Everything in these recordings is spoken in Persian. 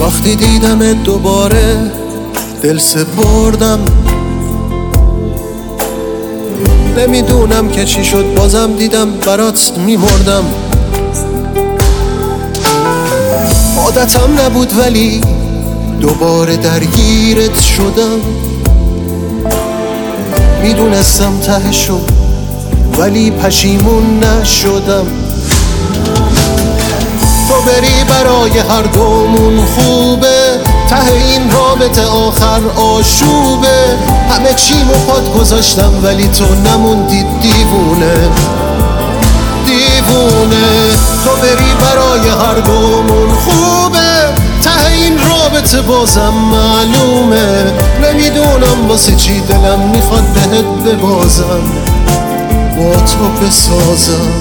وقتی دیدم دوباره دل سپردم، نمیدونم که چی شد، بازم دیدم برات میمردم. عادتم نبود ولی دوباره درگیرت شدم. میدونستم تهشو ولی پشیمون نشدم. تو بری برای هر دومون خوبه، ته این رابطه آخر آشوبه. همه چیمو پات گذاشتم ولی تو نموندی دیوونه. تو بری برای هر دومون خوبه، ته این رابطه بازم معلومه. نمیدونم واسه چی دلم میخواد بهت ببازم، با تو بسازم.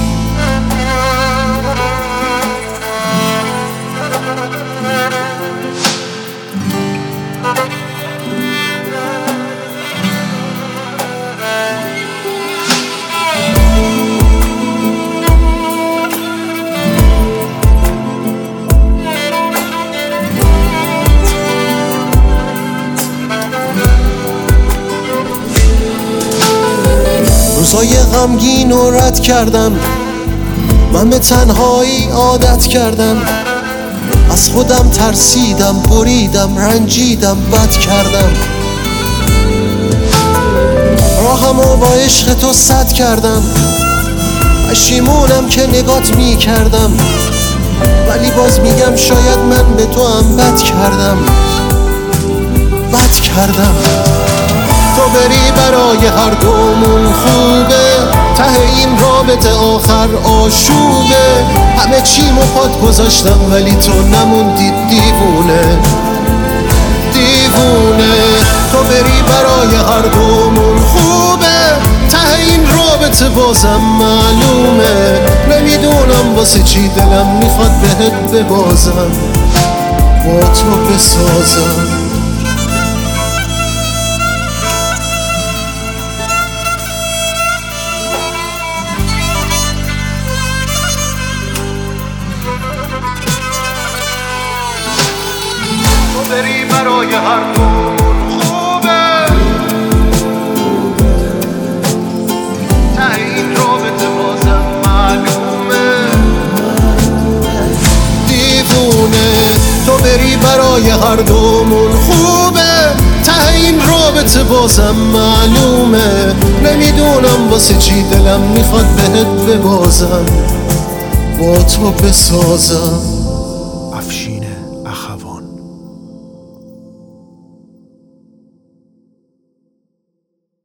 روزای غمگین رو رد کردم، من به تنهایی عادت کردم. از خودم ترسیدم، بریدم، رنجیدم، بد کردم. راهمو با عشق تو سد کردم. پشیمونم که نگات می کردم، ولی باز میگم شاید من به تو هم بد کردم. تو بری برای هر دومون خوبه، ته این رابطه آخر آشوبه. همه چیمو پات گذاشتم ولی تو نموندی دیوونه. تو بری برای هر دومون خوبه، ته این رابطه بازم معلومه. نمیدونم واسه چی دلم میخواد بهت ببازم، با تو بسازم. بری برای هر دومون خوبه، ته این رابطه بازم معلومه. تو بری برای هر دومون خوبه، ته این رابطه بازم معلومه. نمیدونم واسه چی دلم میخواد بهت ببازم، با تو بسازم.